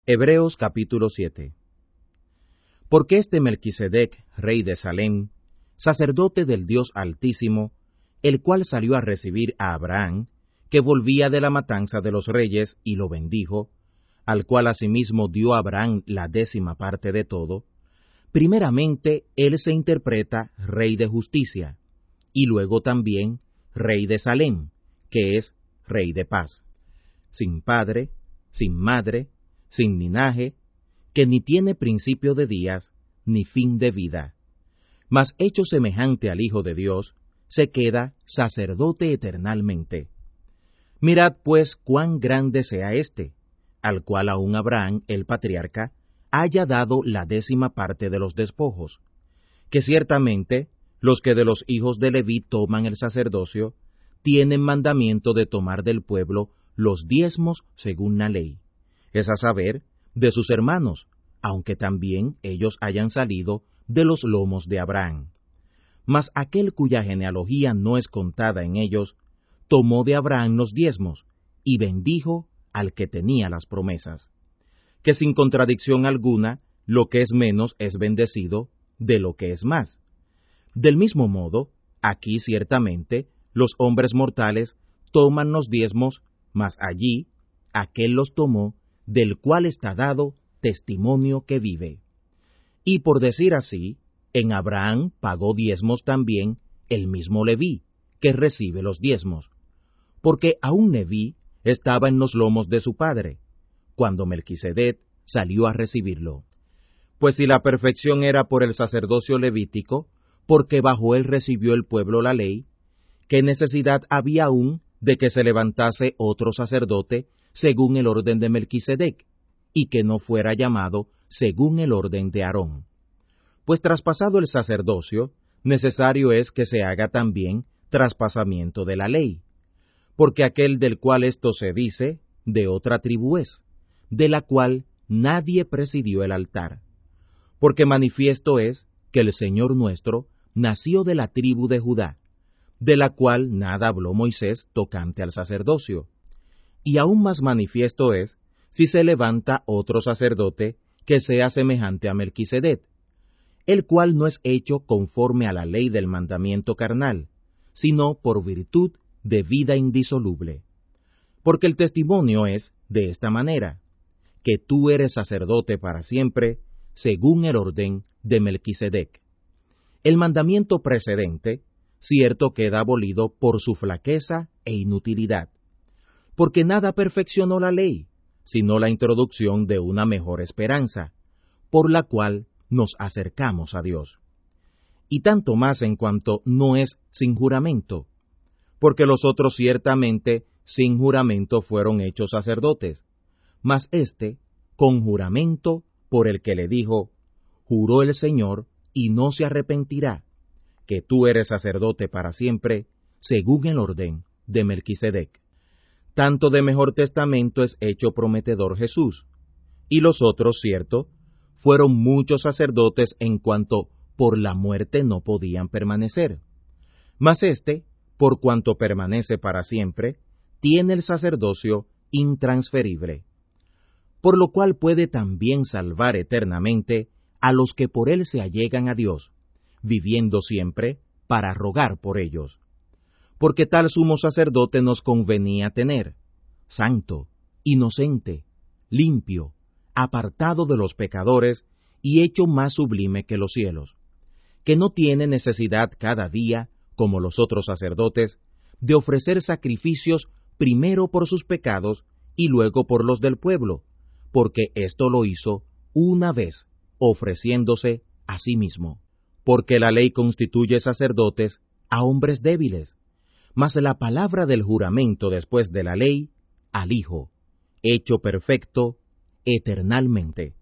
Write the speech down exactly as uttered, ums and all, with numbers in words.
Hebreos capítulo siete. Porque este Melquisedec, rey de Salem, sacerdote del Dios Altísimo, el cual salió a recibir a Abraham, que volvía de la matanza de los reyes, y lo bendijo, al cual asimismo dio a Abraham la décima parte de todo, primeramente él se interpreta rey de justicia, y luego también rey de Salem, que es rey de paz, sin padre, sin madre, sin linaje, que ni tiene principio de días, ni fin de vida, mas hecho semejante al Hijo de Dios, se queda sacerdote eternalmente. Mirad pues cuán grande sea éste, al cual aún Abraham, el patriarca, haya dado la décima parte de los despojos, que ciertamente los que de los hijos de Leví toman el sacerdocio, tienen mandamiento de tomar del pueblo los diezmos según la ley, es a saber, de sus hermanos, aunque también ellos hayan salido de los lomos de Abraham. Mas aquel cuya genealogía no es contada en ellos, tomó de Abraham los diezmos, y bendijo al que tenía las promesas, que sin contradicción alguna, lo que es menos es bendecido de lo que es más. Del mismo modo, aquí ciertamente, los hombres mortales toman los diezmos, mas allí, aquel los tomó, del cual está dado testimonio que vive. Y por decir así, en Abraham pagó diezmos también el mismo Leví, que recibe los diezmos, porque aún Leví estaba en los lomos de su padre, cuando Melquisedec salió a recibirlo. Pues si la perfección era por el sacerdocio levítico, porque bajo él recibió el pueblo la ley, ¿qué necesidad había aún de que se levantase otro sacerdote según el orden de Melquisedec, y que no fuera llamado según el orden de Aarón? Pues traspasado el sacerdocio, necesario es que se haga también traspasamiento de la ley, porque aquel del cual esto se dice, de otra tribu es, de la cual nadie presidió el altar. Porque manifiesto es que el Señor nuestro nació de la tribu de Judá, de la cual nada habló Moisés tocante al sacerdocio. Y aún más manifiesto es, si se levanta otro sacerdote que sea semejante a Melquisedec, el cual no es hecho conforme a la ley del mandamiento carnal, sino por virtud de vida indisoluble. Porque el testimonio es de esta manera, que tú eres sacerdote para siempre, según el orden de Melquisedec. El mandamiento precedente, cierto queda abolido por su flaqueza e inutilidad, porque nada perfeccionó la ley, sino la introducción de una mejor esperanza, por la cual nos acercamos a Dios. Y tanto más en cuanto no es sin juramento, porque los otros ciertamente sin juramento fueron hechos sacerdotes, mas éste con juramento por el que le dijo, juró el Señor y no se arrepentirá, que tú eres sacerdote para siempre, según el orden de Melquisedec. Tanto de mejor testamento es hecho prometedor Jesús, y los otros, cierto, fueron muchos sacerdotes en cuanto por la muerte no podían permanecer. Mas éste, por cuanto permanece para siempre, tiene el sacerdocio intransferible, por lo cual puede también salvar eternamente a los que por él se allegan a Dios, viviendo siempre para rogar por ellos. Porque tal sumo sacerdote nos convenía tener, santo, inocente, limpio, apartado de los pecadores y hecho más sublime que los cielos, que no tiene necesidad cada día, como los otros sacerdotes, de ofrecer sacrificios primero por sus pecados y luego por los del pueblo, porque esto lo hizo una vez, ofreciéndose a sí mismo. Porque la ley constituye sacerdotes a hombres débiles, mas la palabra del juramento después de la ley, al Hijo, hecho perfecto eternalmente.